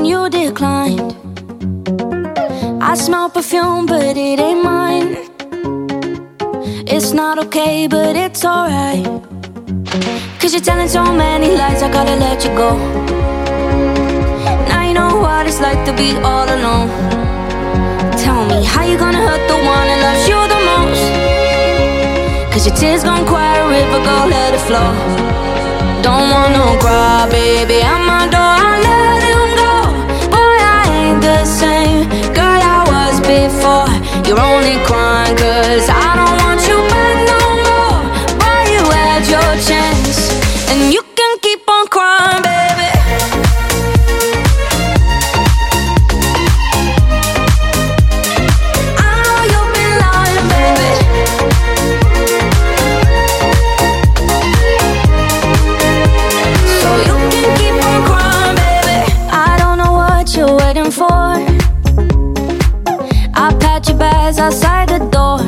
you declined. I smell perfume, but it ain't mine. It's not okay, but it's alright. Cause you're telling so many lies, I gotta let you go. Now you know what it's like to be all alone. Tell me, how you gonna hurt the one that loves you the most? Cause your tears gon' quiet a river, go let it flow. Don't want no cry, baby, at my door, I let him go. Boy, I ain't the same girl I was before. You're only crying cause I don't want you back no more. Boy, you had your chance, and you can keep on crying, baby. I know you've been lying, baby. So you can keep on crying, baby. I don't know what you're waiting for. I pat your bags outside the door.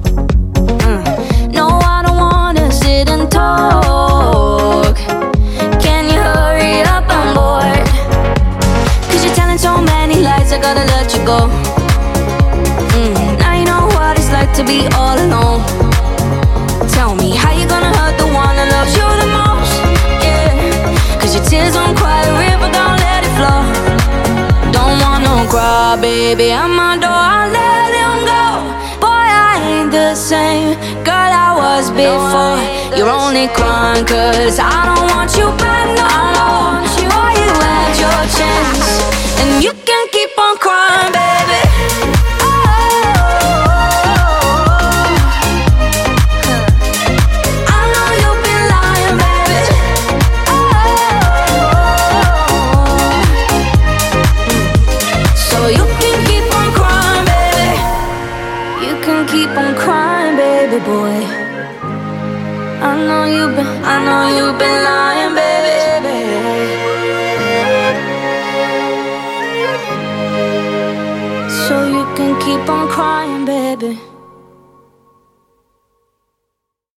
No, I don't wanna sit and talk. Can you hurry up? I'm bored. Cause you're telling so many lies, I gotta let you go. Now you know what it's like to be all alone. Tell me, how you gonna hurt the one that loves you the most? Yeah, cause your tears don't cry a river, don't let it flow. Don't want no cry, baby, at my door, I let him go. Boy, I ain't the same girl I was before. You're only crying cause I don't want you back no more. Boy, you had your chance, and you can keep on crying, baby. I know you've been lying, baby. So you can keep on crying, baby. You can keep on crying, baby boy. I know you've been lying, baby. So you can keep on crying, baby.